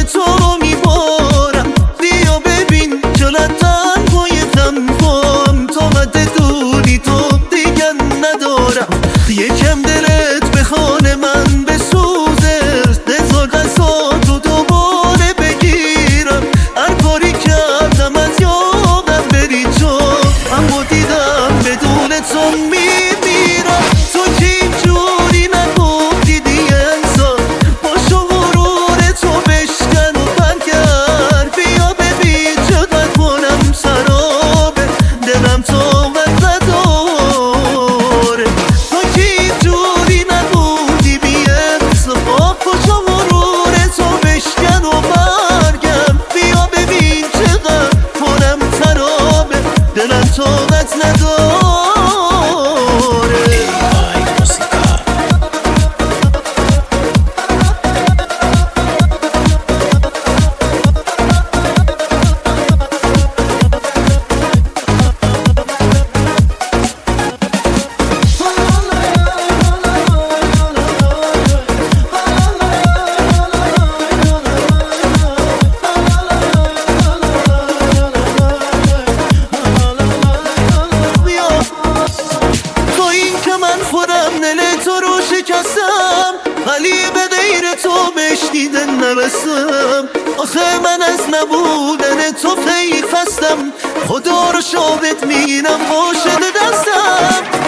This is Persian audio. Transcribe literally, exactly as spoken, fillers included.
تو میبارم. بیا ببین چقدر تنهایتم کن، تا مد دوری تو دیگر ندارم. یکم دلت به خانه من بسوزه، نزار دستاتو دوباره بگیرم. هر کاری کردم از یادم بری تو، اما دیدم بدون تو میمیرم. تو که اینجوری نگفتی دیگه انسان، پاشو غرور تو بشکن و برگرد. بیا ببین چقدر کنم سرابه، دلم طاقت نداره. تو که اینجوری نگفتی بی انصاف، پاشو غرور تو بشکن و برگرد. بیا ببین چقدر کنم سرابه، دلم طاقت نداره. خودم دل تو رو شکستم، ولی به غیر تو بشنیده نرسم. آخه من از نبودن تو خیلی خستم، خدا رو شاهد میگیرم باشه دستم.